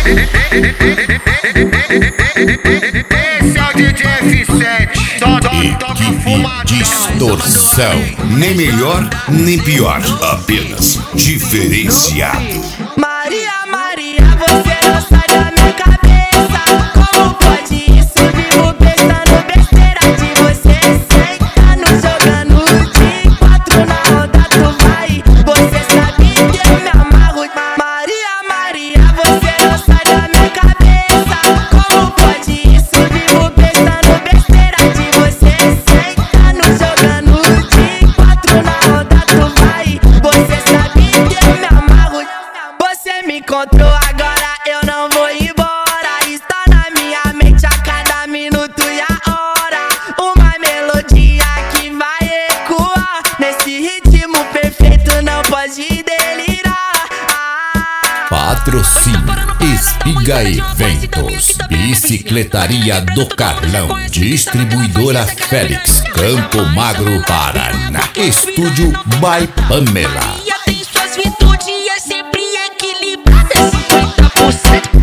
Esse é o DJ F7. Toca Distorção. Nem melhor, nem pior. Apenas diferenciado. Maria, Maria, você não sai da minha cabeça. Como pode isso? Vivo pensando besteira de você. Sentando, jogando de 4 na roda, tu vai. Você sabe que eu me amarro. Maria, Maria, você não sai da minha cabeça. Como pode isso? Vivo pensando besteira de você. Sentando, jogando de 4 na roda, tu vai. Você sabe que eu me amarro. Você me encontrou agora, eu não vou embora. Está na minha mente a cada minuto e a hora. Uma melodia que vai ecoar. Nesse ritmo perfeito não pode delirar. Patrocínio Espiga Eventos, Bicicletaria do Carlão, Distribuidora Félix, Campo Magro, Paraná. Estúdio by Pamela. Tem suas virtudes, é sempre equilibrada. 50%